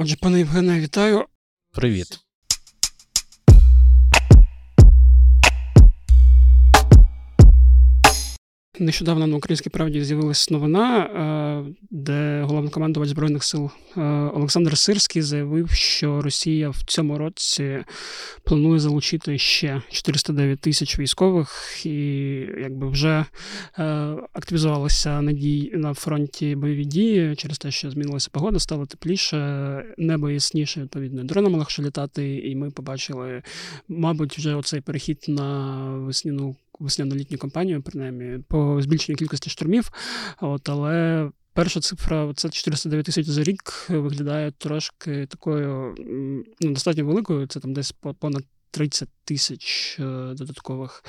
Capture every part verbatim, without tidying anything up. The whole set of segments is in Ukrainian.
Отже, пане Євгене, вітаю. Привіт. Нещодавно на «Українській правді» з'явилася новина, де головнокомандувач Збройних сил Олександр Сирський заявив, що Росія в цьому році планує залучити ще чотириста дев'ять тисяч військових, і якби вже активізувалися надії на фронті бойові дії через те, що змінилася погода, стало тепліше, небо ясніше, відповідно, дронами легше літати, і ми побачили, мабуть, вже оцей перехід на весняну весняно-літню кампанію, принаймні, по збільшенню кількості штурмів. От, але перша цифра, це чотириста дев'ять тисяч за рік, виглядає трошки такою, ну, достатньо великою, це там десь понад тридцять тисяч додаткових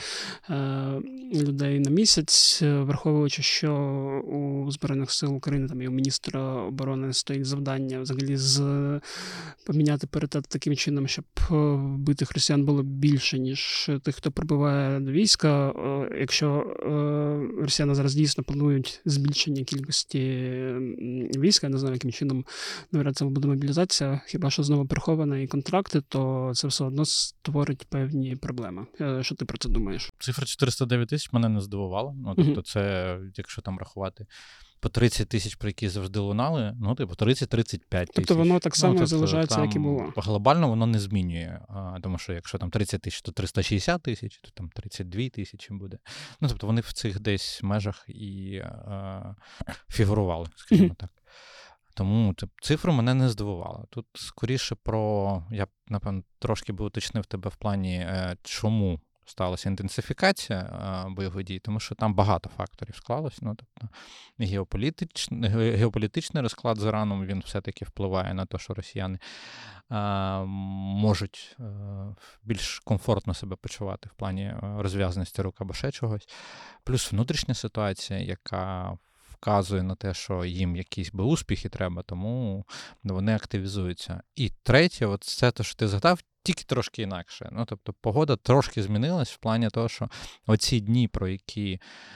людей на місяць, враховуючи, що у Збройних сил України, там і у міністра оборони стоїть завдання взагалі з поміняти паритет таким чином, щоб вбитих росіян було більше, ніж тих, хто прибуває до війська. Якщо росіяни зараз дійсно планують збільшення кількості війська, я не знаю, яким чином, навряд це буде мобілізація, хіба що знову приховані контракти, то це все одно створить певні проблеми. Що ти про це думаєш? Цифра чотириста дев'ять тисяч мене не здивувала. Ну, тобто uh-huh. це, якщо там рахувати, по тридцять тисяч, про які завжди лунали, ну, типу, тридцять-тридцять п'ять тисяч. Тобто воно так само ну, тобто, залишається, там, як і було? Глобально воно не змінює. А, тому що якщо там тридцять тисяч, то триста шістдесят тисяч, то там тридцять дві тисячі буде. Ну, тобто вони в цих десь межах і а, фігурували, скажімо uh-huh. так. Тому цифру мене не здивувало. Тут скоріше про, я б, напевно, трошки би уточнив тебе в плані, чому сталася інтенсифікація бойових дій, тому що там багато факторів склалось. Ну, тобто геополітичний, геополітичний розклад з Іраном, він все-таки впливає на те, що росіяни а, можуть а, більш комфортно себе почувати в плані розв'язаності рук або ще чогось. Плюс внутрішня ситуація, яка вказує на те, що їм якісь би успіхи треба, тому вони активізуються. І третє, от це те, що ти згадав, тільки трошки інакше. Ну, тобто погода трошки змінилась в плані того, що оці дні, про які е,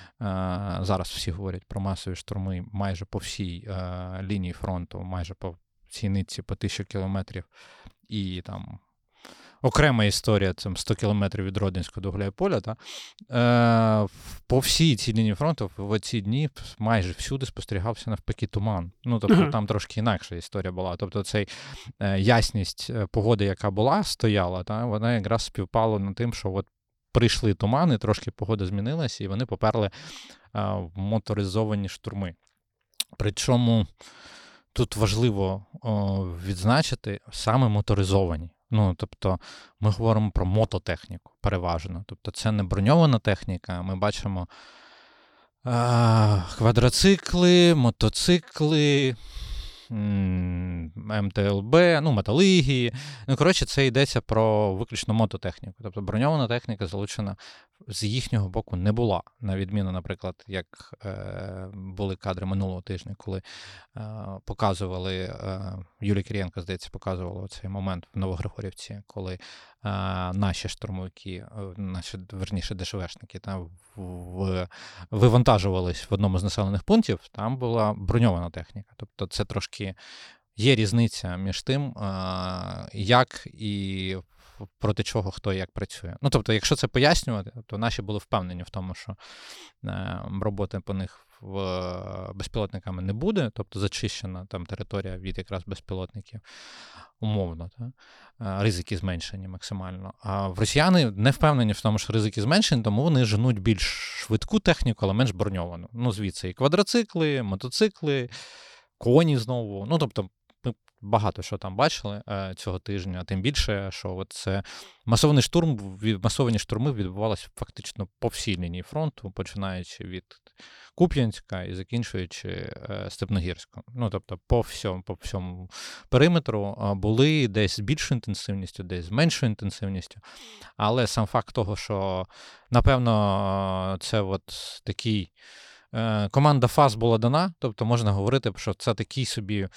зараз всі говорять про масові штурми майже по всій е, лінії фронту, майже по цій нитці по тисячу кілометрів, і там окрема історія, там сто кілометрів від Родинського до Гуляйполя, та, е, по всій цій лінії фронту в ці дні майже всюди спостерігався навпаки туман. Ну, тобто uh-huh. там трошки інакша історія була. Тобто цей е, ясність погоди, яка була, стояла, та, вона якраз співпала над тим, що от прийшли тумани, трошки погода змінилася, і вони поперли е, в моторизовані штурми. Причому тут важливо о, відзначити саме моторизовані. Ну, тобто, ми говоримо про мототехніку переважно. Тобто, це не броньована техніка. Ми бачимо а, квадроцикли, мотоцикли, ем те ел бе, ну, металиги. Ну, коротше, це йдеться про виключно мототехніку. Тобто, броньована техніка залучена з їхнього боку не була. На відміну, наприклад, як е, були кадри минулого тижня, коли е, показували, е, Юлія Кирієнко, здається, показувала цей момент в Новогригорівці, коли е, наші штурмовики, е, наші, верніше, ДШВшники, там в, вивантажувались в одному з населених пунктів, там була броньована техніка. Тобто це трошки є різниця між тим, е, як і проти чого хто як працює. Ну, тобто, якщо це пояснювати, то наші були впевнені в тому, що е, роботи по них в, е, безпілотниками не буде, тобто зачищена там територія від якраз безпілотників, умовно, та? Е, ризики зменшені максимально. А в росіяни не впевнені в тому, що ризики зменшені, тому вони женуть більш швидку техніку, але менш броньовану. Ну, звідси і квадроцикли, мотоцикли, коні знову, ну, тобто, багато що там бачили е, цього тижня, тим більше, що от це масований штурм, масовані штурми відбувалися фактично по всій лінії фронту, починаючи від Куп'янська і закінчуючи е, Степногірськом. Ну, тобто по всьому, по всьому периметру е, були десь з більшою інтенсивністю, десь з меншою інтенсивністю, але сам факт того, що, напевно, це от такий команда ФАС була дана, тобто можна говорити, що це такий собі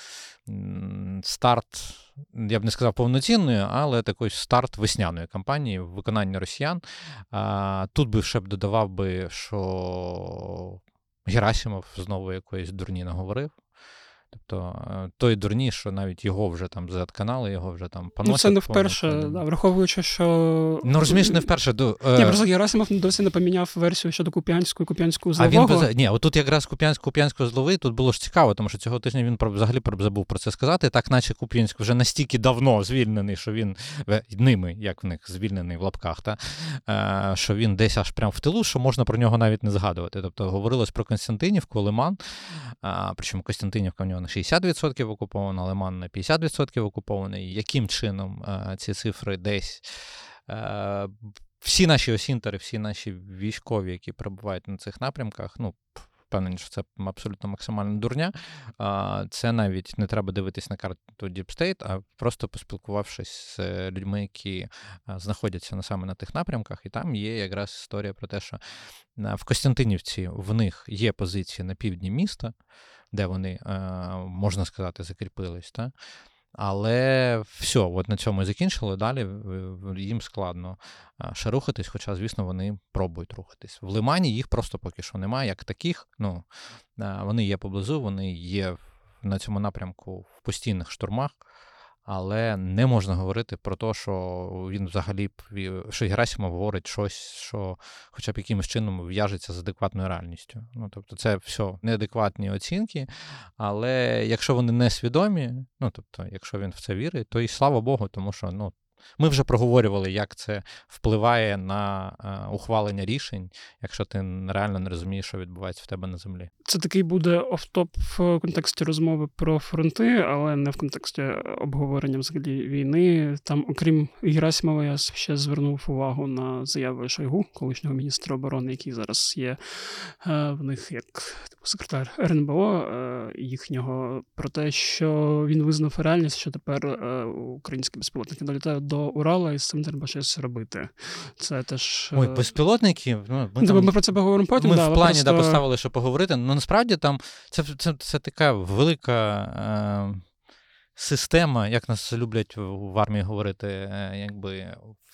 старт, я б не сказав повноцінної, але такий старт весняної кампанії в виконанні росіян. Тут би ще б додавав би, що Герасимов знову якоїсь дурні наговорив. Тобто той дурні, що навіть його вже там зет-канали, його вже там поносять. Ну це не вперше, да, враховуючи, що... Ну розумієш, не вперше. До, Ні, просто Герасимов досі не поміняв версію щодо Куп'янської, Куп'янського злового. А він без... Ні, отут якраз Куп'янськ, Куп'янського злови, тут було ж цікаво, тому що цього тижня він про, взагалі про, забув про це сказати, так наче Куп'янськ вже настільки давно звільнений, що він ними, як в них, звільнений в лапках, та, е, що він десь аж прямо в тилу, що можна про нього навіть не згадувати. Тобто говорилось про Костянтинівку, Лиман, а, причому Костянтинівка в нього на шістдесят відсотків окупована, Лиман на п'ятдесят відсотків окупований. Яким чином а, ці цифри десь... А, всі наші осінтери, всі наші військові, які перебувають на цих напрямках, ну, впевнені, що це абсолютно максимальна дурня. Це навіть не треба дивитись на карту Deep State, а просто поспілкувавшись з людьми, які знаходяться саме на тих напрямках. І там є якраз історія про те, що в Костянтинівці в них є позиції на півдні міста, де вони, можна сказати, закріпились, та? Але все, от на цьому і закінчили, далі їм складно ще рухатись, хоча, звісно, вони пробують рухатись. В Лимані їх просто поки що немає, як таких, ну, вони є поблизу, вони є на цьому напрямку в постійних штурмах, але не можна говорити про те, що він взагалі, що Герасимов говорить щось, що хоча б якимось чином в'яжеться з адекватною реальністю. Ну, тобто це все неадекватні оцінки, але якщо вони не свідомі, ну, тобто, якщо він в це вірить, то і слава Богу, тому що, ну, ми вже проговорювали, як це впливає на uh, ухвалення рішень, якщо ти реально не розумієш, що відбувається в тебе на землі. Це такий буде офтоп в контексті розмови про фронти, але не в контексті обговорення взагалі війни. Там, окрім Герасимова, я ще звернув увагу на заяви Шойгу, колишнього міністра оборони, який зараз є е, в них як типу, секретар ер ен бе о е, їхнього, про те, що він визнав реальність, що тепер е, українські безпілотники долітають до Урала, і з цим треба щось робити. Це теж... Ой, безпілотники? Ну, ми, там, ми про це поговоримо потім. Ми да, в плані просто... да, поставили, що поговорити. Ну, насправді там це, це, це така велика е, система, як нас люблять в армії говорити, е, якби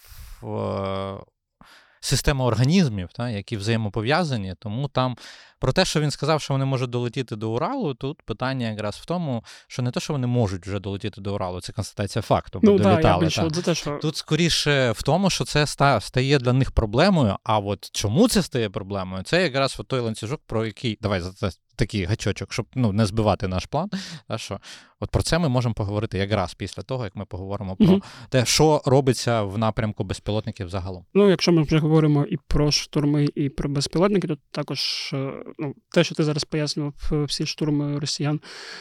в, е, система організмів, та, які взаємопов'язані, тому там про те, що він сказав, що вони можуть долетіти до Уралу, тут питання якраз в тому, що не те, що вони можуть вже долетіти до Уралу, це констатація факту, бо ну, долітали. Да, я більше, за те, що... Тут скоріше в тому, що це стає для них проблемою, а от чому це стає проблемою, це якраз от той ланцюжок, про який, давай за такий гачочок, щоб ну, не збивати наш план, та, що от про це ми можемо поговорити якраз після того, як ми поговоримо про mm-hmm. те, що робиться в напрямку безпілотників загалом. Ну, якщо ми вже говоримо і про штурми, і про безпілотники, то також ну, те, що ти зараз пояснював, всі штурми росіян,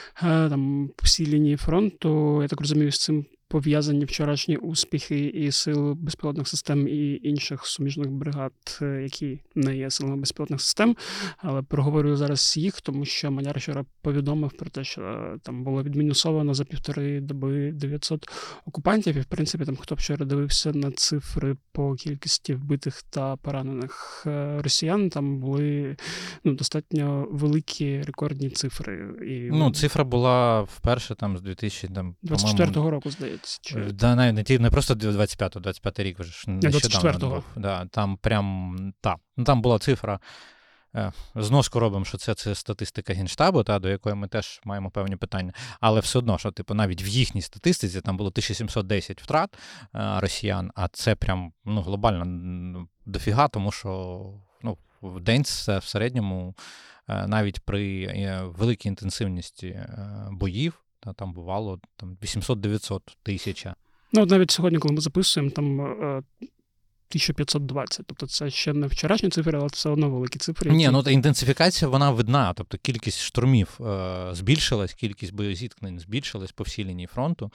там, всі лінії фронту, я так розумію, з цим пов'язані вчорашні успіхи і сил безпілотних систем, і інших суміжних бригад, які не є силами безпілотних систем, але проговорю зараз їх, тому що Маляр вчора повідомив про те, що там було відмінусовано за півтори доби дев'ятсот окупантів, і, в принципі, там, хто вчора дивився на цифри по кількості вбитих та поранених росіян, там були ну, достатньо великі рекордні цифри. І, ну, цифра була вперше там з дві тисячі двадцять четвертого року, здається. Чи... Да, навіть не, не просто двадцять п'ятого, двадцять п'ятий рік вже ж нещодавно був. Да, там прям, та, ну, там була цифра, е, зноску робимо, що це, це статистика Генштабу, та, до якої ми теж маємо певні питання, але все одно, що типу, навіть в їхній статистиці там було тисяча сімсот десять втрат е, росіян, а це прям ну, глобально дофіга, тому що ну, в день це в середньому е, навіть при е, великій інтенсивності е, боїв, там бувало там, вісімсот-дев'ятсот тисяч. Ну, от навіть сьогодні, коли ми записуємо, там е, тисяча п'ятсот двадцять. Тобто це ще не вчорашні цифри, але все одно великі цифри. Ні, ну інтенсифікація, вона видна. Тобто кількість штурмів е, збільшилась, кількість боєзіткнень збільшилась по всій лінії фронту.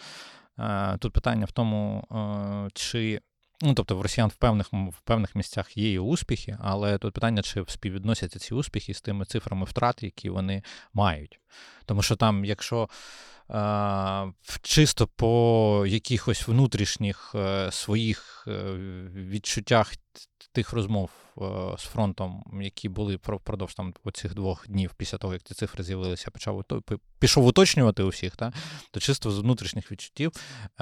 Е, тут питання в тому, е, чи... Ну, тобто в росіян в певних, в певних місцях є і успіхи, але тут питання, чи співвідносяться ці успіхи з тими цифрами втрат, які вони мають. Тому що там, якщо е, чисто по якихось внутрішніх е, своїх е, відчуттях тих розмов е, з фронтом, які були впродовж там оцих двох днів після того, як ці цифри з'явилися, почав пішов уточнювати усіх, та, то чисто з внутрішніх відчуттів е,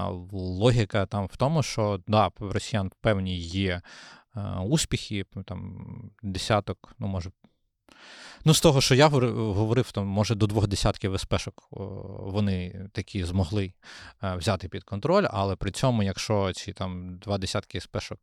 логіка там в тому, що да, в росіян певні є е, успіхи, там десяток, ну може Ну, з того, що я говорив, там, може, до двох десятків ес-пешок вони такі змогли взяти під контроль, але при цьому, якщо ці там два десятки ес-пешок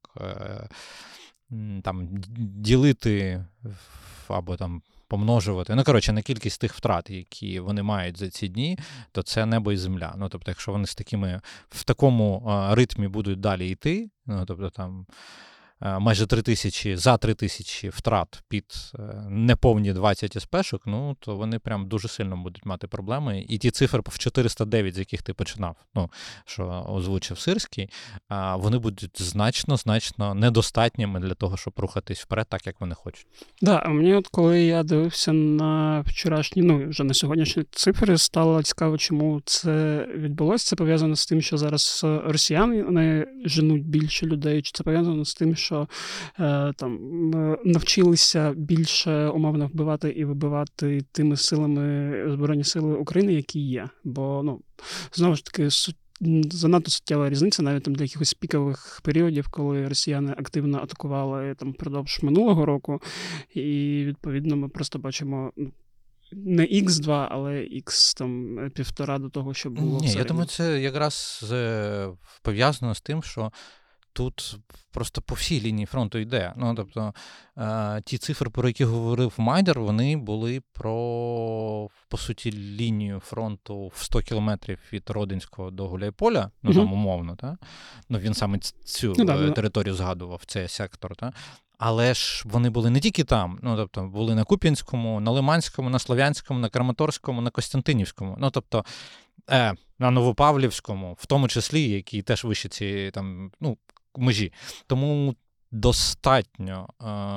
там ділити або там помножувати, ну, коротше, на кількість тих втрат, які вони мають за ці дні, то це небо і земля. Ну, тобто, якщо вони з такими, в такому ритмі будуть далі йти, ну, тобто, там, майже три тисячі, за три тисячі втрат під неповні двадцять ес-пешок, ну, то вони прям дуже сильно будуть мати проблеми. І ті цифри в чотириста дев'ять, з яких ти починав, ну, що озвучив Сирський, вони будуть значно-значно недостатніми для того, щоб рухатись вперед так, як вони хочуть. Так, да, а мені от коли я дивився на вчорашні, ну, вже на сьогоднішні цифри, стало цікаво, чому це відбулося. Це пов'язано з тим, що зараз росіяни вони женуть більше людей, чи це пов'язано з тим, що е, там навчилися більше умовно вбивати і вибивати тими силами Збройні сили України, які є. Бо, ну, знову ж таки, занадто суттєва різниця навіть там для якихось пікових періодів, коли росіяни активно атакували там впродовж минулого року, і відповідно ми просто бачимо не ікс два, але ікс там півтора до того, що було. Ні, я думаю, це якраз пов'язано з тим, що тут просто по всій лінії фронту йде. Ну, тобто, е, ті цифри, про які говорив Майдер, вони були про, по суті, лінію фронту в сто кілометрів від Родинського до Гуляйполя, ну, mm-hmm. там умовно, та? Ну, він саме цю ну, да, територію згадував, цей сектор, та? Але ж вони були не тільки там, ну, тобто, були на Куп'янському, на Лиманському, на Слов'янському, на Краматорському, на Костянтинівському, ну, тобто, е, на Новопавлівському, в тому числі, які теж вище ці, там, ну, межі. Тому достатньо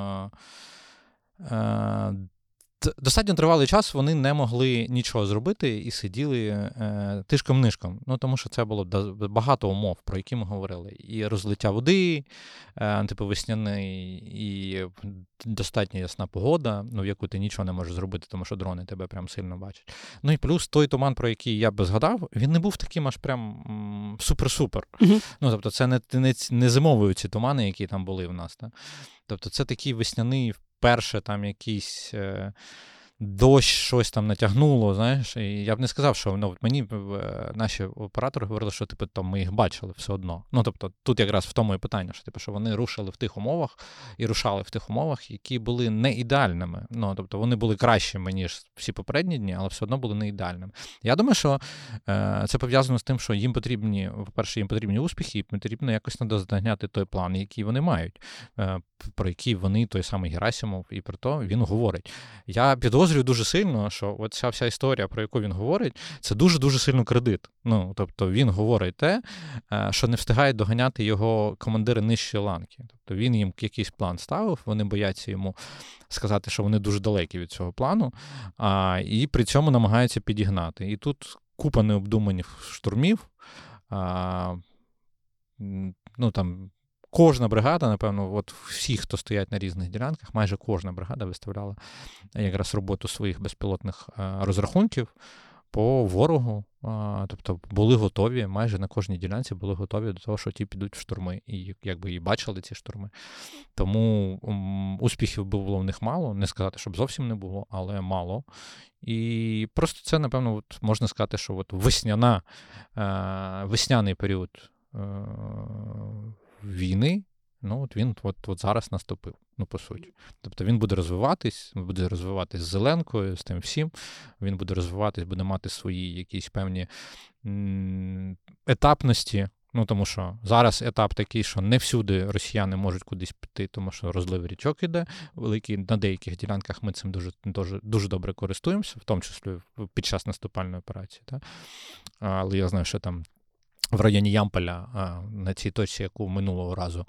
е, е, достатньо тривалий час вони не могли нічого зробити і сиділи е, тишком-нишком. Ну, тому що це було багато умов, про які ми говорили. І розлиття води, е, типу весняний, і достатньо ясна погода, ну, в яку ти нічого не можеш зробити, тому що дрони тебе прям сильно бачать. Ну, і плюс той туман, про який я би згадав, він не був таким аж прям м, супер-супер. Uh-huh. Ну, тобто це не, не, не зимові ці тумани, які там були в нас. Так? Тобто це такий весняний, перше там якийсь е, дощ, щось там натягнуло, знаєш, і я б не сказав, що ну, мені е, наші оператори говорили, що типу, там, ми їх бачили все одно. Ну, тобто тут якраз в тому і питання, що, типу, що вони рушили в тих умовах і рушали в тих умовах, які були не ідеальними. Ну, тобто вони були кращими, ніж всі попередні дні, але все одно були не ідеальними. Я думаю, що е, це пов'язано з тим, що їм потрібні, по-перше, їм потрібні успіхи, і потрібно якось наздогнати той план, який вони мають, е, про який вони, той самий Герасимов, і про то він говорить. Я підозрюю дуже сильно, що от ця вся історія, про яку він говорить, це дуже-дуже сильно кредит. Ну, тобто він говорить те, що не встигають доганяти його командири нижчої ланки. Тобто він їм якийсь план ставив, вони бояться йому сказати, що вони дуже далекі від цього плану, а, і при цьому намагаються підігнати. І тут купа необдуманих штурмів, а, ну, там, кожна бригада, напевно, от всі, хто стоять на різних ділянках, майже кожна бригада виставляла якраз роботу своїх безпілотних розрахунків по ворогу. Тобто були готові, майже на кожній ділянці були готові до того, що ті підуть в штурми. І якби і бачили ці штурми. Тому ум, успіхів було в них мало. Не сказати, щоб зовсім не було, але мало. І просто це, напевно, от можна сказати, що от весняна, е, весняний період е, війни, ну, от він от, от зараз наступив, ну, по суті. Тобто він буде розвиватись, буде розвиватись з Зеленкою, з тим всім, він буде розвиватись, буде мати свої якісь певні м- етапності, ну, тому що зараз етап такий, що не всюди росіяни можуть кудись піти, тому що розлив річок іде великий, на деяких ділянках ми цим дуже, дуже, дуже добре користуємося, в тому числі під час наступальної операції. Так? Але я знаю, що там в районі Ямполя, на цій точці, яку минулого разу.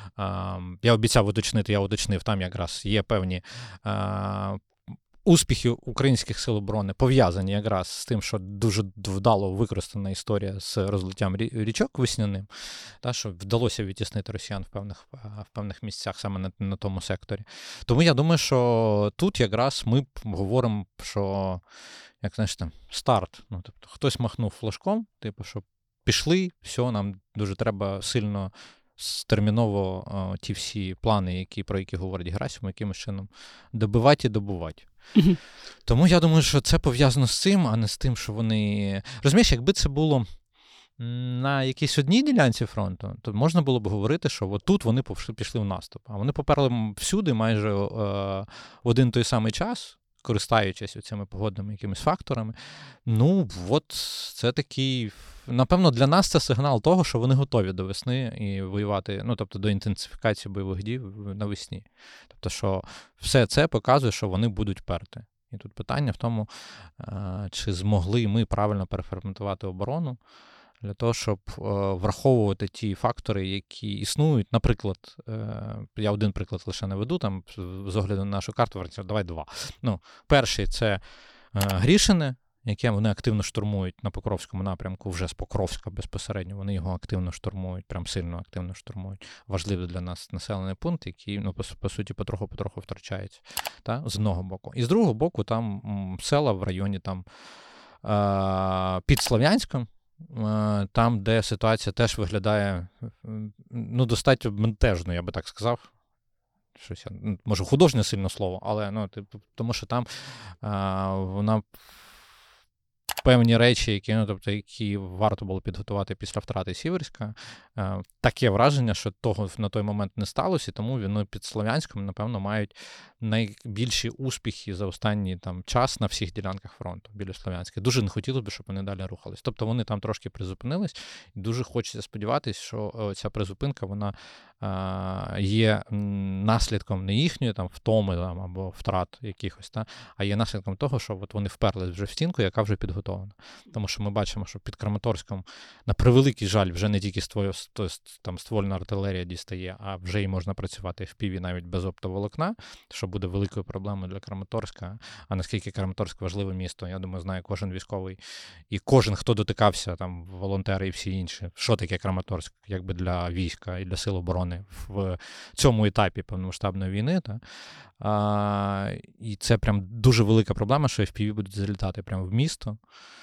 Я обіцяв уточнити, я уточнив, там якраз є певні успіхи українських сил оборони, пов'язані якраз з тим, що дуже вдало використана історія з розлиттям річок весняним, та, що вдалося відтіснити росіян в певних, в певних місцях саме на, на тому секторі. Тому я думаю, що тут якраз ми говоримо, що, як, знаєш, там, старт. Ну, тобто, хтось махнув флажком, типу, що пішли, все, нам дуже треба сильно, терміново ті всі плани, які, про які говорить Герасимов, якимось чином добивати і добувати. Угу. Тому я думаю, що це пов'язано з цим, а не з тим, що вони... Розумієш, якби це було на якійсь одній ділянці фронту, то можна було б говорити, що от тут вони пішли в наступ. А вони поперли всюди майже е, в один той самий час, користаючись цими погодними якимись факторами. Ну, от це такий... Напевно, для нас це сигнал того, що вони готові до весни і воювати, ну, тобто до інтенсифікації бойових дій навесні. Тобто, що все це показує, що вони будуть перти. І тут питання в тому, чи змогли ми правильно переформатувати оборону для того, щоб враховувати ті фактори, які існують. Наприклад, я один приклад лише наведу, там, з огляду на нашу карту, давай два. Ну, перший – це Грішине, яке вони активно штурмують на Покровському напрямку, вже з Покровська безпосередньо, вони його активно штурмують, прям сильно активно штурмують. Важливий для нас населений пункт, який, ну, по, по суті, потроху-потроху втрачається, та? З одного боку. І з другого боку, там м, села в районі там, е- під Слов'янськом, е- там, де ситуація теж виглядає, ну, достатньо бентежно, я би так сказав. Щось, може, художнє сильне слово, але, ну, типу, тому що там е- вона... Певні речі, які, ну, тобто, які варто було підготувати після втрати Сіверська. Е, таке враження, що того на той момент не сталося, і тому вони під Слов'янськом, напевно, мають найбільші успіхи за останній там, час на всіх ділянках фронту біля Слов'янська. Дуже не хотілося б, щоб вони далі рухались. Тобто вони там трошки призупинились, і дуже хочеться сподіватися, що ця призупинка, вона е, є наслідком не їхньої там, втоми там, або втрат якихось, та, а є наслідком того, що от вони вперлись вже в стінку, яка вже підготовлена. Тому що ми бачимо, що під Краматорськом, на превеликий жаль, вже не тільки ствол, там, ствольна артилерія дістає, а вже й можна працювати в піві навіть без оптоволокна, що буде великою проблемою для Краматорська. А наскільки Краматорськ важливе місто, я думаю, знає кожен військовий і кожен, хто дотикався, там, волонтери і всі інші, що таке Краматорськ, якби для війська і для сил оборони в цьому етапі повномасштабної війни. Та? А, і це прям дуже велика проблема, що еф пі ві будуть залітати прямо в місто.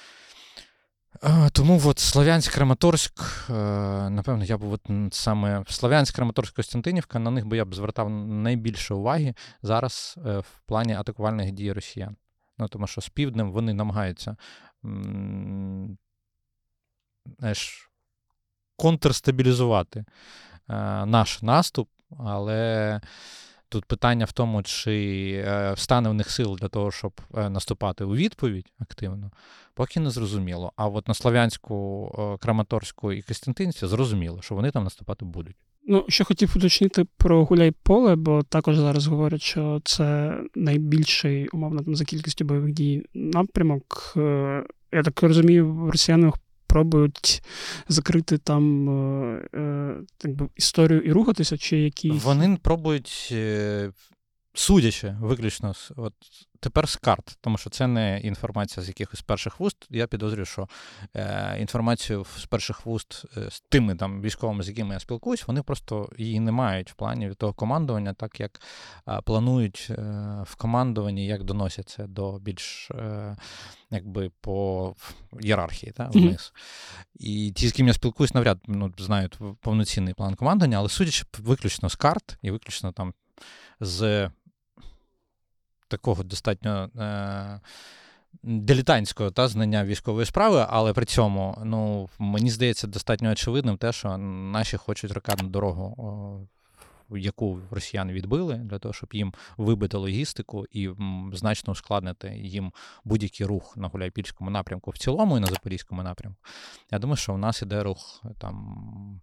А, тому от Слов'янськ, Краматорськ, напевно, я б от саме Слов'янськ, Краматорськ, Костянтинівка, на них би я б звертав найбільше уваги зараз в плані атакувальних дій росіян. Ну, тому що з півднем вони намагаються м- знаєш, контрстабілізувати е- наш наступ, але тут питання в тому, чи е, встане в них сил для того, щоб е, наступати у відповідь активно, поки не зрозуміло. А от на Слов'янську, е, Краматорську і Костянтинівці зрозуміло, що вони там наступати будуть. Ну, що хотів уточнити про Гуляйполе, бо також зараз говорять, що це найбільший, умовно, там, за кількістю бойових дій напрямок. Е, я так розумію, росіяни пробують закрити там е, так би, історію і рухатися, чи якісь... Вони пробують, е, судячи виключно, от тепер з карт, тому що це не інформація з якихось перших вуст. Я підозрюю, що е, інформацію з перших вуст е, з тими там військовими, з якими я спілкуюсь, вони просто її не мають в плані від того командування, так як е, планують е, в командуванні, як доносять це до більш е, якби по ієрархії, та, вниз. Mm-hmm. І ті, з ким я спілкуюсь, навряд ну, знають повноцінний план командування, але судячи виключно з карт і виключно там з такого достатньо е- дилетантського та, знання військової справи, але при цьому, ну, мені здається, достатньо очевидним те, що наші хочуть ракетну дорогу, о, яку росіяни відбили, для того, щоб їм вибити логістику і м, значно ускладнити їм будь-який рух на Гуляйпільському напрямку в цілому і на Запорізькому напрямку. Я думаю, що у нас іде рух там...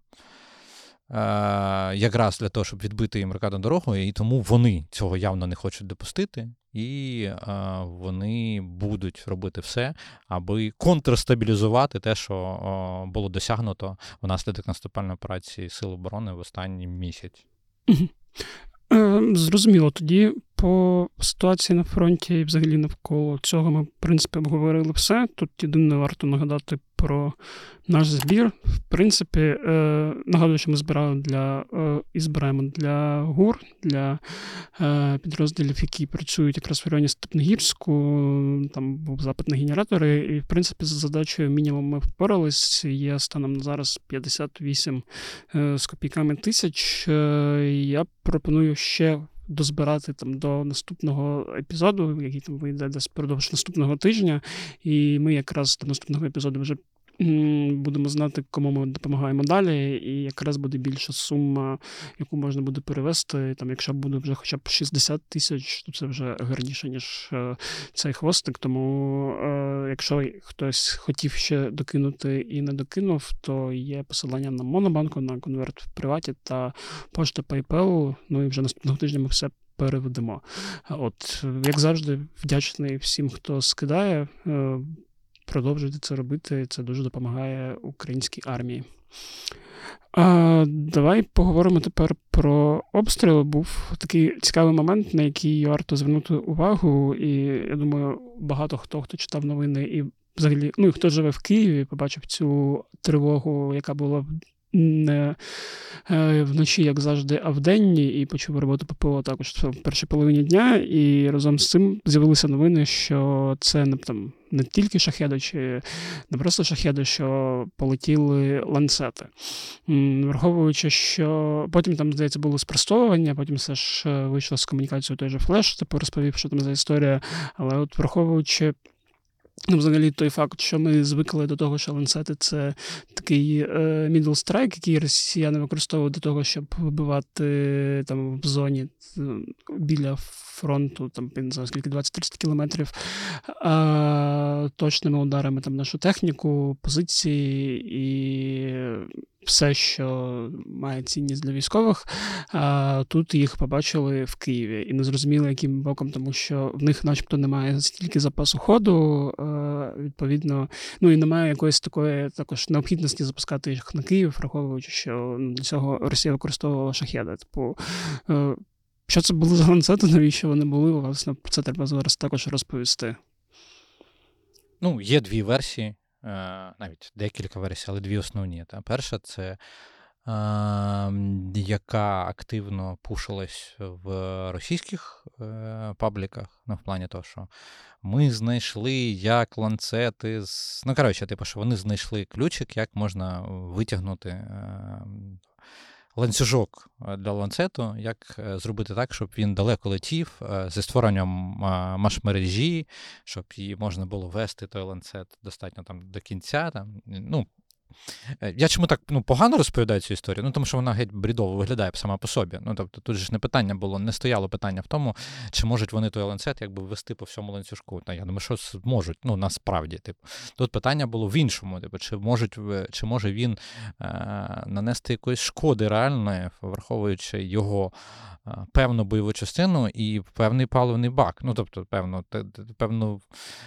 якраз для того, щоб відбити їм ракетну дорогу, і тому вони цього явно не хочуть допустити, і е, вони будуть робити все, аби контрстабілізувати те, що о, було досягнуто внаслідок наступальної операції Сил оборони в останній місяць. Зрозуміло. Тоді по ситуації на фронті і взагалі навколо цього ми, в принципі, обговорили все. Тут єдине варто нагадати про наш збір. В принципі, е, нагадую, що ми збирали для, е, і збираємо для ГУР, для е, підрозділів, які працюють якраз в районі Степногірську. Там був запит на генератори. І, в принципі, з задачею мінімум ми впорались. Є станом на зараз п'ятдесят вісім е, з копійками тисяч. Е, я пропоную ще дозбирати там до наступного епізоду, який там вийде десь впродовж наступного тижня, і ми якраз до наступного епізоду вже будемо знати, кому ми допомагаємо далі, і якраз буде більша сума, яку можна буде перевести. Там, якщо буде вже хоча б шістдесят тисяч, то це вже гарніше, ніж е, цей хвостик. Тому, е, якщо хтось хотів ще докинути і не докинув, то є посилання на Монобанку, на конверт в приваті та пошта PayPal. Ну і вже наступного тижня ми все переведемо. От, як завжди, вдячний всім, хто скидає. Е, Продовжуйте це робити, це дуже допомагає українській армії. А, давай поговоримо тепер про обстріли. Був такий цікавий момент, на який варто звернути увагу, і я думаю, багато хто, хто читав новини і взагалі, ну і хто живе в Києві, побачив цю тривогу, яка була не вночі, як завжди, а вдень, і почув роботу ППО також в першій половині дня, і разом з цим з'явилися новини, що це не, там, не тільки шахеди, чи не просто шахеди, що полетіли ланцети. Враховуючи, що потім там, здається, було спростовування, потім все ж вийшло з комунікацією той же Флеш, типу розповів, що там за історія, але от враховуючи Ну, взагалі, той факт, що ми звикли до того, що ланцети – це такий е, middle strike, який росіяни використовують до того, щоб вибивати там в зоні біля фронту, там, не знаю, скільки, двадцять-тридцять кілометрів, а, точними ударами там нашу техніку, позиції і все, що має цінність для військових, а тут їх побачили в Києві. І не зрозуміли, яким боком, тому що в них начебто немає стільки запасу ходу, відповідно, ну і немає якоїсь такої також необхідності запускати їх на Київ, враховуючи, що для цього Росія використовувала шахеди. Типу, що це були за ланцети, навіщо вони були, власне, про це треба зараз також розповісти. Ну, є дві версії. Навіть декілька версій, але дві основні. Та перша – це е, яка активно пушилась в російських е, пабліках, ну, в плані того, що ми знайшли, як ланцети, з... ну, коротше, типу, що вони знайшли ключик, як можна витягнути е, ланцюжок для ланцету, як зробити так, щоб він далеко летів, зі створенням маш-мережі, щоб її можна було вести, той ланцет, достатньо там до кінця. Там, ну, я чому так ну, погано розповідаю цю історію? Ну, тому що вона геть брідово виглядає сама по собі. Ну, тобто, тут же ж не питання було, не стояло питання в тому, чи можуть вони той ланцет якби вести по всьому ланцюжку. Ну, я думаю, що можуть, ну, насправді. Типу. Тут питання було в іншому, типу, чи, можуть, чи може він е- нанести якоїсь шкоди реальної, враховуючи його е- певну бойову частину і певний паливний бак. Ну, тобто, певну, певну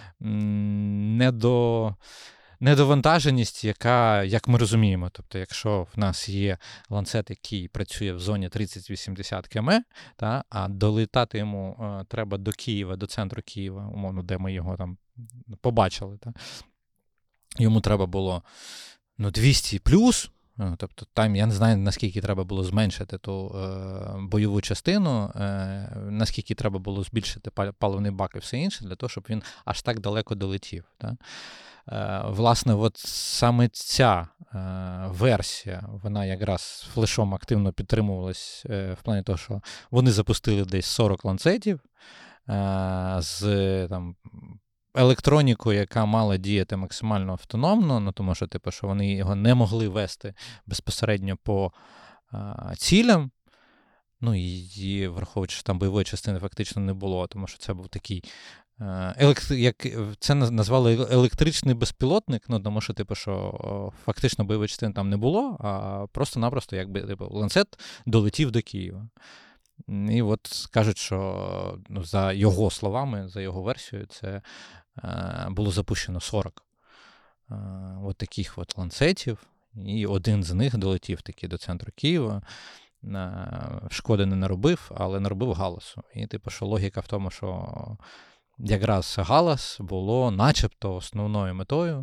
м- не до... недовантаженість, яка, як ми розуміємо, тобто, якщо в нас є ланцет, який працює в зоні тридцять-вісімдесят кілометрів, та, а долітати йому е, треба до Києва, до центру Києва, умовно, де ми його там побачили, та, йому треба було ну, двісті плюс, тобто там я не знаю, наскільки треба було зменшити ту е, бойову частину, е, наскільки треба було збільшити паливний бак і все інше, для того, щоб він аж так далеко долетів. Та. Е, власне, от саме ця е, версія, вона якраз флешом активно підтримувалась е, в плані того, що вони запустили десь сорок ланцетів е, з там, електронікою, яка мала діяти максимально автономно, ну, тому що, типу, що вони його не могли вести безпосередньо по а, цілям, ну, і, і враховуючи, що там бойової частини фактично не було, тому що це був такий, а, елект... як це назвали електричний безпілотник, ну, тому що, типу, що о, фактично бойової частини там не було, а просто-напросто, якби, типу, ланцет долетів до Києва. І от кажуть, що ну, за його словами, за його версією, це е, було запущено сорок е, от таких от ланцетів, і один з них долетів таки до центру Києва. Е, шкоди не наробив, але наробив галасу. І типу, що логіка в тому, що якраз галас було начебто основною метою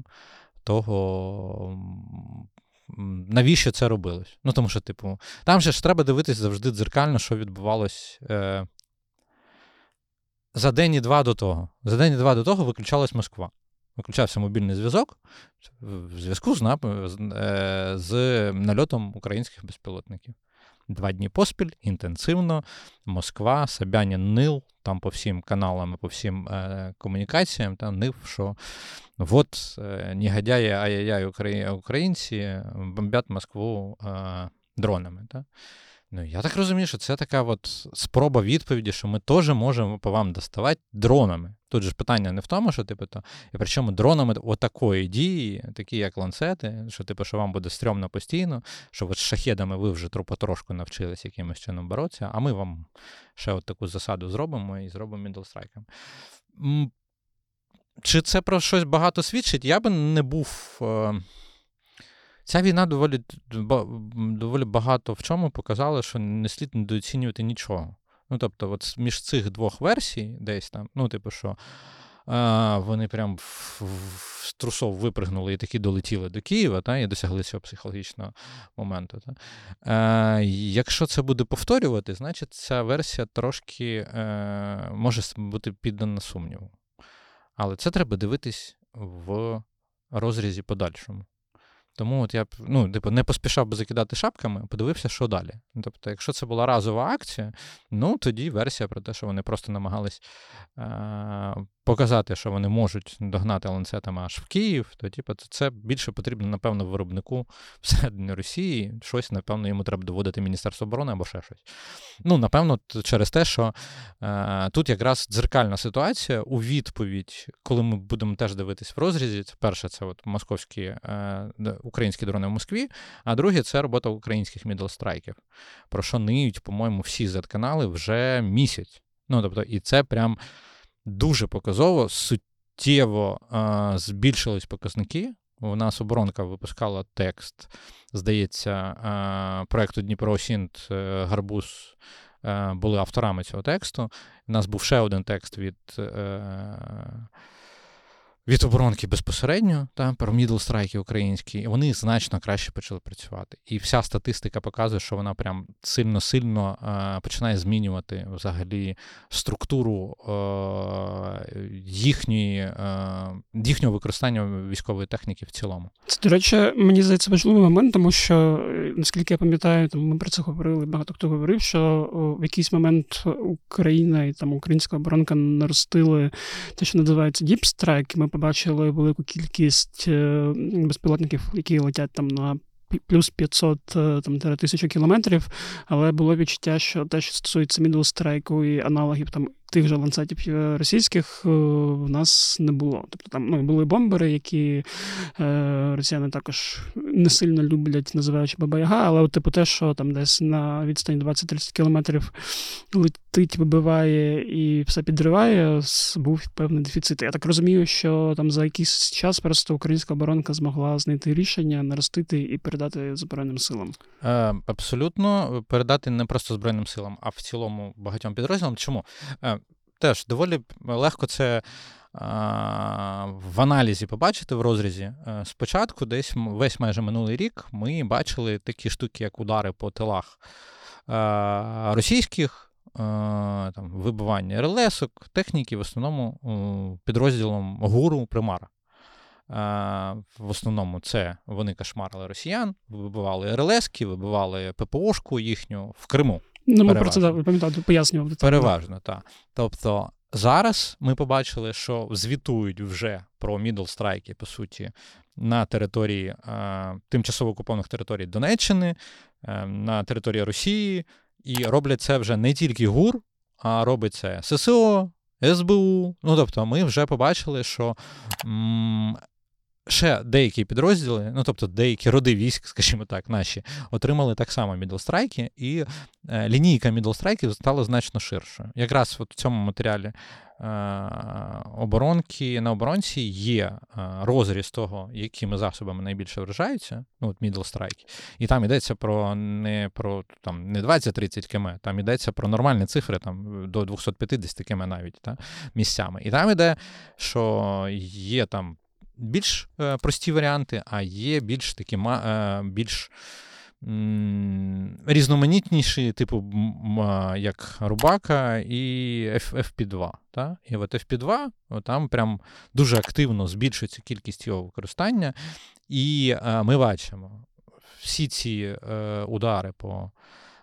того, навіщо це робилось? Ну, тому що, типу, там же ж треба дивитись завжди дзеркально, що відбувалось е, за день і два до того. За день і два до того виключалась Москва. Виключався мобільний зв'язок в зв'язку з, з, з нальотом українських безпілотників. Два дні поспіль, інтенсивно, Москва, Собянін, Нил, там по всім каналам, по всім е, комунікаціям, там нив, що от е, негодяї, ай-яй-яй, украї, українці бомбять Москву е, дронами. Та? Ну, я так розумію, що це така от спроба відповіді, що ми теж можемо по вам доставати дронами. Тут же ж питання не в тому, що типу, то, і причому дронами отакої дії, такі як ланцети, що типу, що вам буде стрьомно постійно, що от з шахедами ви вже потрошку навчились якимось чином боротися, а ми вам ще от таку засаду зробимо і зробимо мідлстрайком. Чи це про щось багато свідчить? Я би не був... Ця війна доволі, доволі багато в чому показала, що не слід недооцінювати нічого. Ну, тобто, от між цих двох версій десь там, ну, типу, що а, вони прям в, в трусов випригнули і таки долетіли до Києва, та, і досягли цього психологічного моменту. Та. А, якщо це буде повторювати, значить ця версія трошки а, може бути піддана сумніву. Але це треба дивитись в розрізі подальшому. Тому от я ну, типу, не поспішав би закидати шапками, подивився, що далі. Тобто, якщо це була разова акція, ну тоді версія про те, що вони просто намагались е- показати, що вони можуть догнати ланцетами аж в Київ, то типу, це більше потрібно, напевно, виробнику всередині Росії. Щось, напевно, йому треба доводити Міністерство оборони або ще щось. Ну, напевно, через те, що е- тут якраз дзеркальна ситуація у відповідь, коли ми будемо теж дивитись в розрізі. Це перше, це от московські, е- українські дрони в Москві, а друге, це робота українських мідлстрайків, про що ниють, по-моєму, всі зет-канали вже місяць. Ну, тобто, і це прям дуже показово, суттєво е- збільшились показники. У нас оборонка випускала текст, здається, е- проєкту Дніпро-Сінт, е- Гарбуз е- були авторами цього тексту. У нас був ще один текст від е- від оборонки безпосередньо, та, про мідлстрайки українські, і вони значно краще почали працювати. І вся статистика показує, що вона прям сильно-сильно е, починає змінювати взагалі структуру е, їхньої, е, їхнього використання військової техніки в цілому. Це, до речі, мені здається важливий момент, тому що, наскільки я пам'ятаю, там ми про це говорили, багато хто говорив, що о, в якийсь момент Україна і там українська оборонка наростили те, що називається діпстрайк. Ми побачили велику кількість безпілотників, які летять там на плюс п'ятсот, там, тисячу кілометрів, але було відчуття, що те, що стосується мідлстрайку і аналогів там тих же ланцетів російських, в нас не було. Тобто там ну, були бомбери, які е, росіяни також не сильно люблять, називаючи Баба-Яга, але от, типу те, що там десь на відстані двадцять-тридцять кілометрів летить, вибиває і все підриває, був певний дефіцит. Я так розумію, що там за якийсь час просто українська оборонка змогла знайти рішення, наростити і передати Збройним силам. Е, абсолютно. Передати не просто Збройним силам, а в цілому багатьом підрозділам. Чому? Е, теж доволі легко це в аналізі побачити в розрізі. Спочатку, десь весь майже минулий рік, ми бачили такі штуки, як удари по тилах російських, там, вибивання РЛС-ок, техніки, в основному підрозділом ГУРу Примара. В основному це вони кошмарили росіян, вибивали РЛС-ки, вибивали ППОшку їхню в Криму. Ну, ми про це пам'ятаю, пояснював. Переважно, так. Тобто зараз ми побачили, що звітують вже про мідлстрайки, по суті, на території, е, тимчасово окупованих територій Донеччини, е, на території Росії, і роблять це вже не тільки ГУР, а робить це ССО, СБУ. Ну, тобто ми вже побачили, що м- ще деякі підрозділи, ну, тобто деякі роди військ, скажімо так, наші, отримали так само мідлстрайки, і е, лінійка мідлстрайків стала значно ширшою. Якраз от в цьому матеріалі е, оборонки, на оборонці є е, розріз того, якими засобами найбільше вражаються, ну, от мідлстрайки. І там йдеться про не про там не двадцять-тридцять кілометрів, там йдеться про нормальні цифри, там до двісті п'ятдесят кілометрів навіть, та, місцями. І там йде, що є там більш е, прості варіанти, а є більш такі е, більш м, різноманітніші, типу м, як Рубака і еф пі два. Та? І от еф пі два, там прям дуже активно збільшується кількість його використання, і е, ми бачимо всі ці е, удари по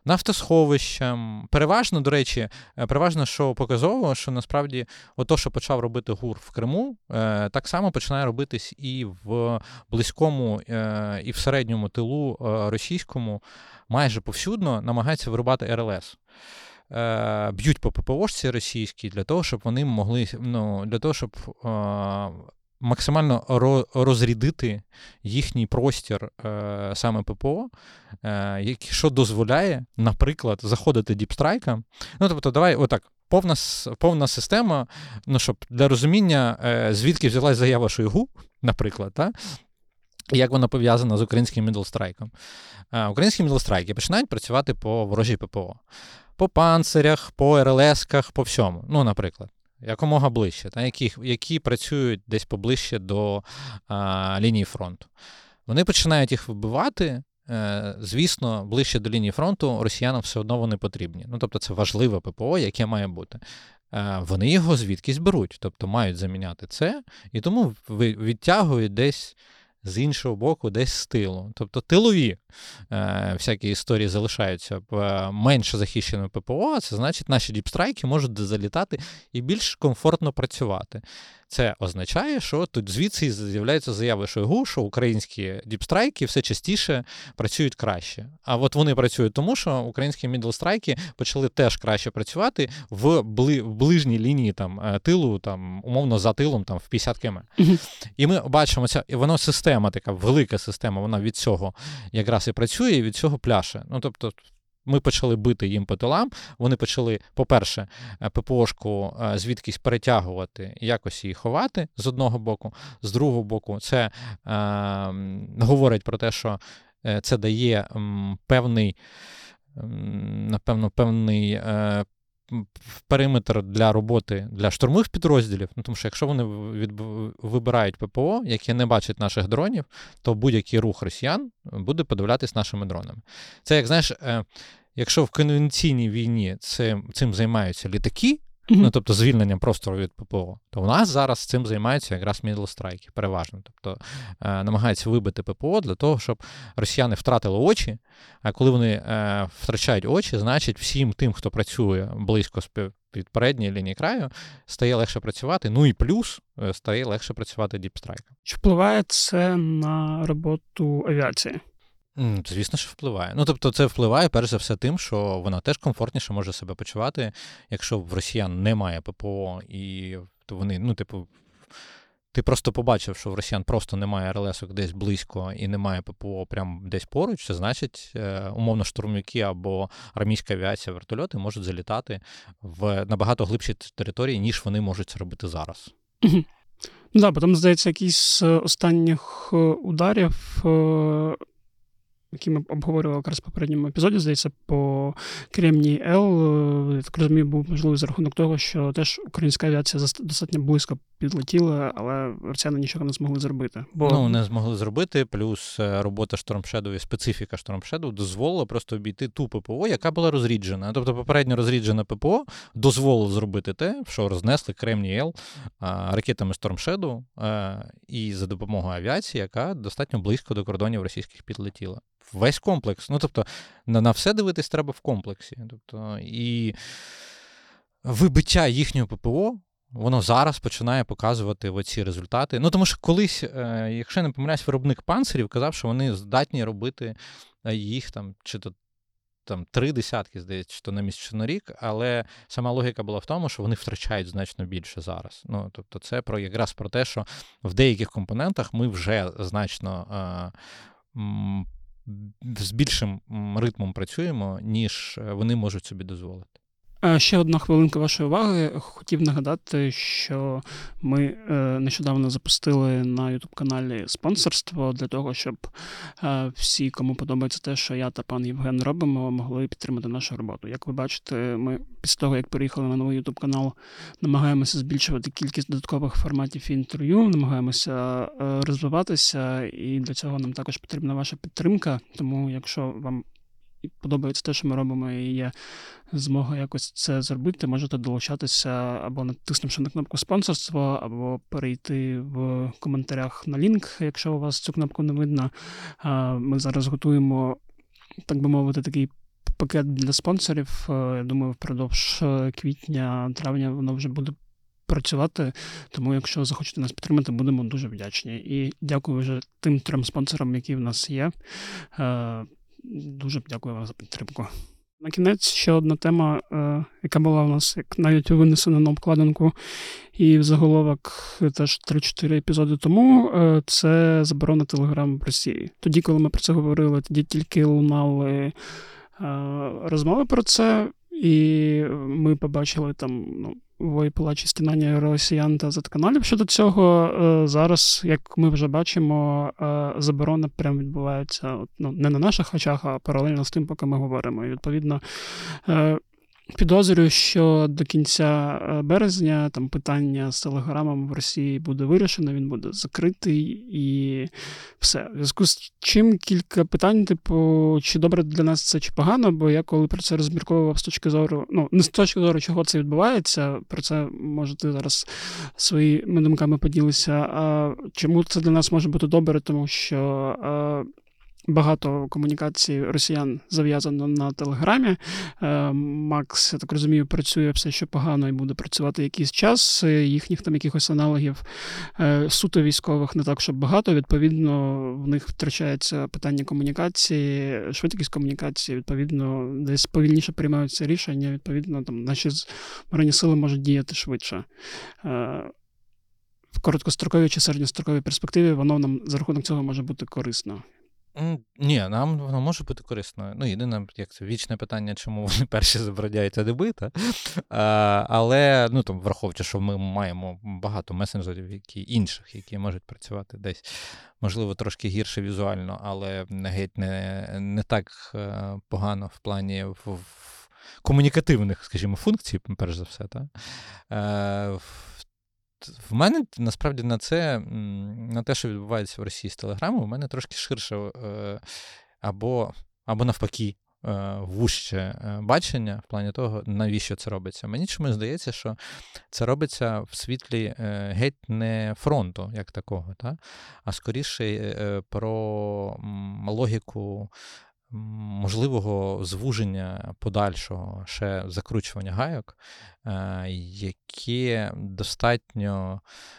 нафтосховищам. Переважно, до речі, переважно, що показово, що насправді ото, що почав робити ГУР в Криму, так само починає робитись і в близькому, і в середньому тилу російському, майже повсюдно намагаються вирубати ер ел ес. Б'ють по ППОшці російській для того, щоб вони могли, ну, для того, щоб максимально розрядити їхній простір е, саме ППО, е, що дозволяє, наприклад, заходити діпстрайкам. Ну, тобто, давай отак, повна, повна система, ну, щоб для розуміння, е, звідки взялась заява Шойгу, наприклад, та? Як вона пов'язана з українським мідлстрайком. Е, українські мідлстрайки починають працювати по ворожій ППО. По панцирях, по ер ел есках, по всьому. Ну, наприклад. Якомога ближче, та, які, які працюють десь поближче до а, лінії фронту. Вони починають їх вибивати, е, звісно, ближче до лінії фронту росіянам все одно вони потрібні. Ну, тобто це важливе ППО, яке має бути. Е, вони його звідкись беруть, тобто мають заміняти це, і тому відтягують десь з іншого боку, десь з тилу. Тобто тилові е, всякі історії залишаються в менш захищеному ППО, а це значить, наші діпстрайки можуть залітати і більш комфортно працювати. Це означає, що тут звідси з'являються заяви Шойгу, що українські діпстрайки все частіше працюють краще. А от вони працюють тому, що українські мідлстрайки почали теж краще працювати в, бли, в ближній лінії там, тилу, там, умовно за тилом там, в п'ятдесят кілометрів. І ми бачимо, ця, і воно система, така велика система, вона від цього якраз і працює, і від цього пляше. Ну, тобто, ми почали бити їм по тилам, вони почали, по-перше, ППОшку звідкись перетягувати, якось її ховати з одного боку, з другого боку це е, говорить про те, що це дає м, певний, м, напевно, певний е, периметр для роботи для штурмових підрозділів, ну, тому що якщо вони від, вибирають ППО, яке не бачить наших дронів, то будь-який рух росіян буде подивлятись нашими дронами. Це, як знаєш, е, якщо в конвенційній війні цим, цим займаються літаки, mm-hmm. ну, тобто звільненням простору від ППО, то у нас зараз цим займаються якраз мідлстрайки, переважно. Тобто е, намагаються вибити ППО для того, щоб росіяни втратили очі, а коли вони е, втрачають очі, значить всім тим, хто працює близько від передньої лінії краю, стає легше працювати, ну і плюс е, стає легше працювати діпстрайком. Чи впливає це на роботу авіації? Звісно, що впливає. Ну, тобто це впливає, перш за все, тим, що вона теж комфортніше може себе почувати, якщо в росіян немає ППО, і то вони, ну, типу, ти просто побачив, що в росіян просто немає ер ел есок десь близько і немає ППО прямо десь поруч, це значить, умовно, штурмовики або армійська авіація, вертольоти можуть залітати в набагато глибші території, ніж вони можуть це робити зараз. Угу. Ну, так, потім, здається, якийсь з останніх ударів, які ми обговорювали якраз в попередньому епізоді, здається, по Кремній Л, я так розумію, був можливий за рахунок того, що теж українська авіація достатньо близько підлетіла, але росіяни нічого не змогли зробити. Бо... Ну, не змогли зробити, плюс робота Storm Shadow і специфіка Storm Shadow дозволила просто обійти ту ППО, яка була розріджена. Тобто попередньо розріджена ППО дозволило зробити те, що рознесли Кремній Л ракетами Storm Shadow і за допомогою авіації, яка достатньо близько до кордонів російських підлетіла. Весь комплекс. Ну, тобто, на, на все дивитись треба в комплексі. Тобто, і вибиття їхнього ППО, воно зараз починає показувати оці результати. Ну, тому що колись, е, якщо я не помиляюсь, виробник панцирів казав, що вони здатні робити їх там, чи то там три десятки, здається, чи то на місяць, чи на рік, але сама логіка була в тому, що вони втрачають значно більше зараз. Ну, тобто, це про якраз про те, що в деяких компонентах ми вже значно е, м, з більшим ритмом працюємо, ніж вони можуть собі дозволити. Ще одна хвилинка вашої уваги. Хотів нагадати, що ми нещодавно запустили на ютуб-каналі спонсорство для того, щоб всі, кому подобається те, що я та пан Євген робимо, могли підтримати нашу роботу. Як ви бачите, ми після того, як переїхали на новий ютуб-канал, намагаємося збільшувати кількість додаткових форматів інтерв'ю, намагаємося розвиватися, і для цього нам також потрібна ваша підтримка. Тому, якщо вам подобається те, що ми робимо, і є змога якось це зробити, можете долучатися або натиснувши на кнопку спонсорства, або перейти в коментарях на лінк, якщо у вас цю кнопку не видно. Ми зараз готуємо, так би мовити, такий пакет для спонсорів. Я думаю, впродовж квітня-травня воно вже буде працювати, тому якщо захочете нас підтримати, будемо дуже вдячні. І дякую вже тим трьом спонсорам, які в нас є. Дуже дякую вам за підтримку. На кінець ще одна тема, яка була у нас як навіть винесена на обкладинку і в заголовок теж три-чотири епізоди тому, це заборона Телеграм в Росії. Тоді, коли ми про це говорили, тоді тільки лунали розмови про це, і ми побачили там, ну, вой, плач і стінання росіян та зет-каналів щодо цього. Зараз, як ми вже бачимо, заборона прямо відбувається, ну, не на наших очах, а паралельно з тим, поки ми говоримо. І, відповідно, підозрюю, що до кінця березня там питання з Телеграмом в Росії буде вирішено, він буде закритий і все. В зв'язку з чим кілька питань, типу, чи добре для нас це, чи погано, бо я коли про це розмірковував з точки зору, ну, не з точки зору, чого це відбувається, про це, може, ти зараз своїми думками поділися, а чому це для нас може бути добре, тому що багато комунікацій росіян зав'язано на Телеграмі. Макс, я так розумію, працює все ще погано і буде працювати якийсь час. Їхніх там якихось аналогів суто військових не так, щоб багато. Відповідно, в них втрачається питання комунікації, швидкість комунікації. Відповідно, десь повільніше приймаються рішення. Відповідно, там наші збройні сили можуть діяти швидше. В короткостроковій чи середньостроковій перспективі воно нам за рахунок цього може бути корисно. Ні, нам воно може бути корисно. Ну, єдине, як це, вічне питання, чому вони перші забороняють АДБ, та? А, але, ну, там, враховуючи, що ми маємо багато месенджерів, які інших, які можуть працювати десь, можливо, трошки гірше візуально, але геть не, не так погано в плані в, в комунікативних, скажімо, функцій, перш за все, та? А, в мене, насправді, на це, на те, що відбувається в Росії з Телеграмом, у мене трошки ширше або, або навпаки, вужче бачення в плані того, навіщо це робиться. Мені чомусь здається, що це робиться в світлі геть не фронту, як такого, та? А скоріше про логіку можливого звуження подальшого, ще закручування гайок, яке достатньо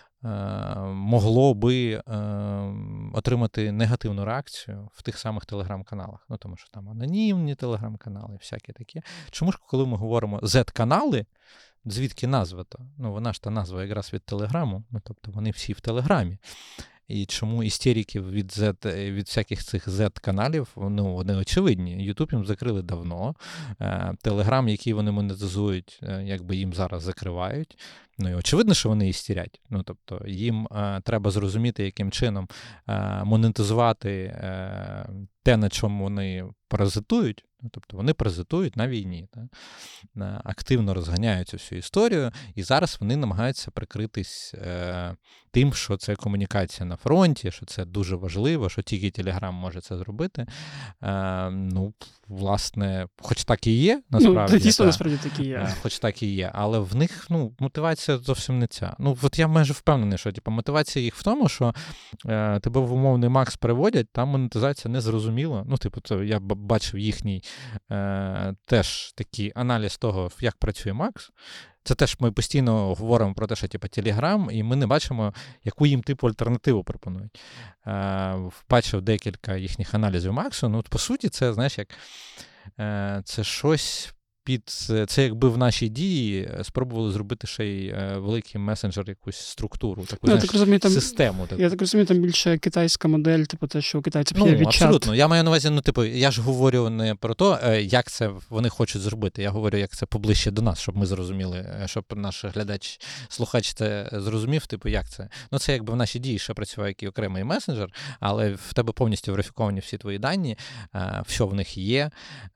могло би отримати негативну реакцію в тих самих телеграм-каналах. Ну, тому що там анонімні телеграм-канали, всякі такі. Чому ж, коли ми говоримо зет-канали, звідки назва-то? Ну, вона ж та назва якраз від Телеграму, ну, тобто вони всі в Телеграмі. І чому істериків від Z, від всяких цих Z-каналів, ну, вони очевидні. Ютуб їм закрили давно. Телеграм, який вони монетизують, якби їм зараз закривають. Ну, і очевидно, що вони істерять. Ну, тобто, їм а, треба зрозуміти, яким чином а, монетизувати а, те, на чому вони паразитують. Ну, тобто, вони паразитують на війні. Так? Активно розганяють цю всю історію, і зараз вони намагаються прикритись е, тим, що це комунікація на фронті, що це дуже важливо, що тільки Телеграм може це зробити. Е, ну, власне, хоч так і є, насправді. Ну, дійсно, насправді так і є. Е, хоч так і є, але в них, ну, мотивація зовсім не ця. Ну, от я майже впевнений, що типу, мотивація їх в тому, що е, тебе в умовний Макс переводять, там монетизація не зрозуміла. Ну, типу, це я бачив їхній е, теж такий аналіз того, як працює Макс. Це теж ми постійно говоримо про те, що типу, Телеграм, і ми не бачимо, яку їм типу альтернативу пропонують. Е, бачив декілька їхніх аналізів Максу. Ну, от, по суті, це, знаєш, як е, це щось під... Це якби в нашій дії спробували зробити ще й великий месенджер, якусь структуру, таку, ну, знаєш, так розумію, там, систему. Таку. Я так розумію, там більше китайська модель, типу те, що у китайців ну, є WeChat. Абсолютно. Я маю на увазі, ну, типу, я ж говорю не про те, як це вони хочуть зробити. Я говорю, як це поближче до нас, щоб ми зрозуміли, щоб наш глядач, слухач це зрозумів, типу, як це. Ну, це якби в нашій дії ще працює як і окремий месенджер, але в тебе повністю верифіковані всі твої дані, все в них є.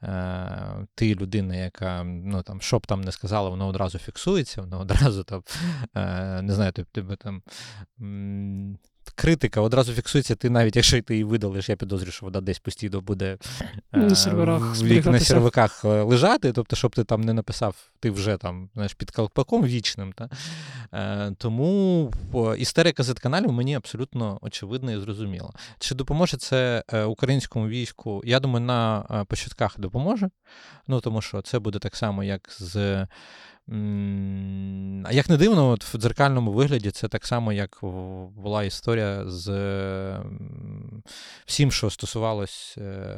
Ти людина, яка, ну, там, що б там не сказала, воно одразу фіксується, воно одразу там, не знаю, тебе там критика одразу фіксується, ти навіть якщо ти її видалиш, я підозрюю, що вона десь постійно буде на серверах, в, на серверах лежати, тобто, щоб ти там не написав, ти вже там, знаєш, під колпаком вічним. Та? Е, тому істерика зет-каналів мені абсолютно очевидна і зрозуміла. Чи допоможе це українському війську? Я думаю, на початках допоможе, ну, тому що це буде так само, як з... А як не дивно, от в дзеркальному вигляді це так само, як була історія з всім, що стосувалось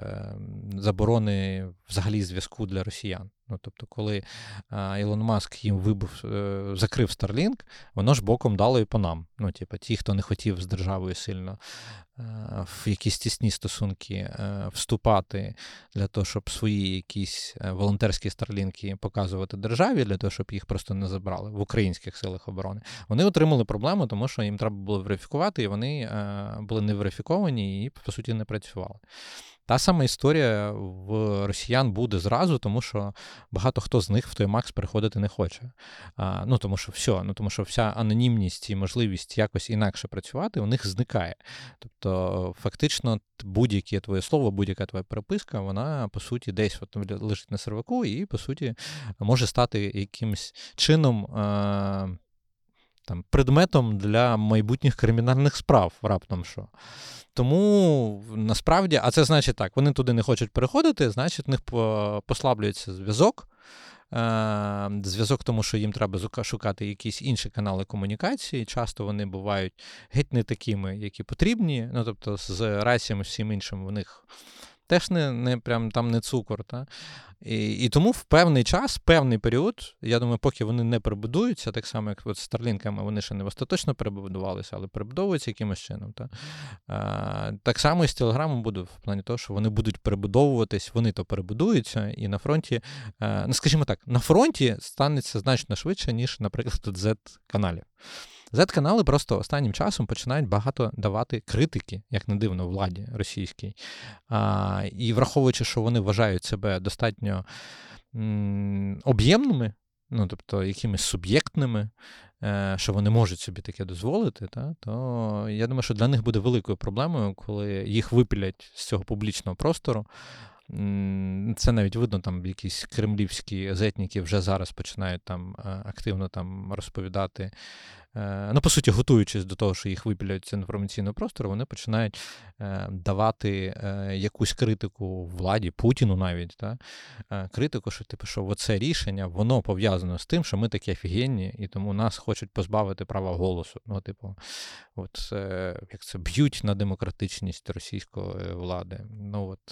заборони взагалі зв'язку для росіян. Ну, тобто, коли Ілон Маск їм вибив, закрив Starlink, воно ж боком дало і по нам. Ну, типу, ті, хто не хотів з державою сильно в якісь тісні стосунки вступати для того, щоб свої якісь волонтерські старлінки показувати державі, для того, щоб їх просто не забрали в українських силах оборони, вони отримали проблему, тому що їм треба було верифікувати, і вони були не верифіковані і, по суті, не працювали. Та сама історія в росіян буде зразу, тому що багато хто з них в той Макс переходити не хоче. А, ну, тому що все, ну, тому що вся анонімність і можливість якось інакше працювати у них зникає. Тобто, фактично, будь-яке твоє слово, будь-яка твоя переписка, вона, по суті, десь от лежить на серваку і, по суті, може стати якимось чином... А, там, предметом для майбутніх кримінальних справ, раптом що. Тому, насправді, а це значить так, вони туди не хочуть переходити, значить, в них послаблюється зв'язок, зв'язок тому, що їм треба шукати якісь інші канали комунікації, часто вони бувають геть не такими, які потрібні, ну, тобто, з раціями, всім іншим в них теж не, не прям там не цукор, та? І, і тому в певний час, певний період, я думаю, поки вони не перебудуються, так само, як от з Старлінками, вони ще не остаточно перебудувалися, але перебудовуються якимось чином. Та? А, так само і з Телеграмом буде, в плані того, що вони будуть перебудовуватись, вони то перебудуються, і на фронті, а, ну, скажімо так, на фронті станеться значно швидше, ніж, наприклад, зет-каналів. Зет-канали просто останнім часом починають багато давати критики, як не дивно, владі російській. А, і враховуючи, що вони вважають себе достатньо м, об'ємними, ну, тобто якимись суб'єктними, е, що вони можуть собі таке дозволити, та, то я думаю, що для них буде великою проблемою, коли їх випілять з цього публічного простору. Це навіть видно, там якісь кремлівські зетники вже зараз починають там активно там розповідати. Ну, по суті, готуючись до того, що їх випіляють з інформаційного простору, вони починають давати якусь критику владі, Путіну навіть, та? Критику, що типу, що оце рішення, воно пов'язано з тим, що ми такі офігенні, і тому нас хочуть позбавити права голосу. Ну, типу, от, як це, б'ють на демократичність російської влади. Ну, от...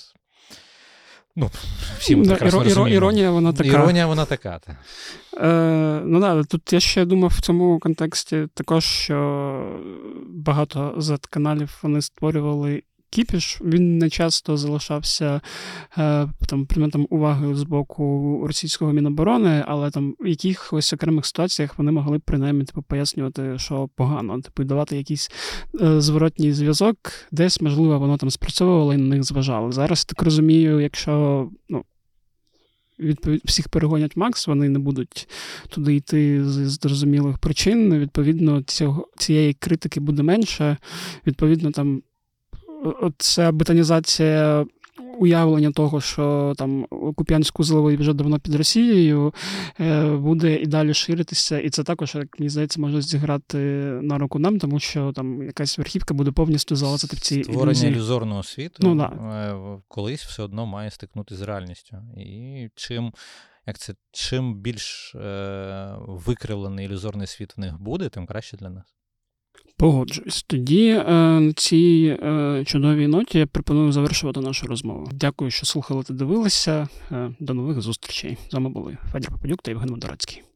Ну, всім да, прекрасно іро, розуміємо. Іронія вона така. Іронія вона така. Та. Е, ну да, тут я ще думав в цьому контексті також, що багато зет-каналів вони створювали кіпіш, він не часто залишався е, там, предметом уваги з боку російського Міноборони, але там в якихось окремих ситуаціях вони могли принаймні типу, пояснювати, що погано, типу, давати якийсь е, зворотній зв'язок, десь, можливо, воно там спрацьовувало і на них зважало. Зараз, так розумію, якщо ну, відповідь, всіх перегонять Макс, вони не будуть туди йти з зрозумілих причин, відповідно, цього, цієї критики буде менше, відповідно, там оця бетонізація уявлення того, що там Куп'янськ-Узловий вже давно під Росією, буде і далі ширитися. І це також, як мені здається, може зіграти на руку нам, тому що там якась верхівка буде повністю залазити в ці ілюзії. Створення ілюзорного світу ну, да. колись все одно має стикнутися з реальністю. І чим, як це, чим більш е, викривлений ілюзорний світ в них буде, тим краще для нас. Погоджуюсь. Тоді е, на цій е, чудовій ноті я пропоную завершувати нашу розмову. Дякую, що слухали та дивилися. Е, до нових зустрічей. З вами були Федір Попадюк та Євген Модорацький.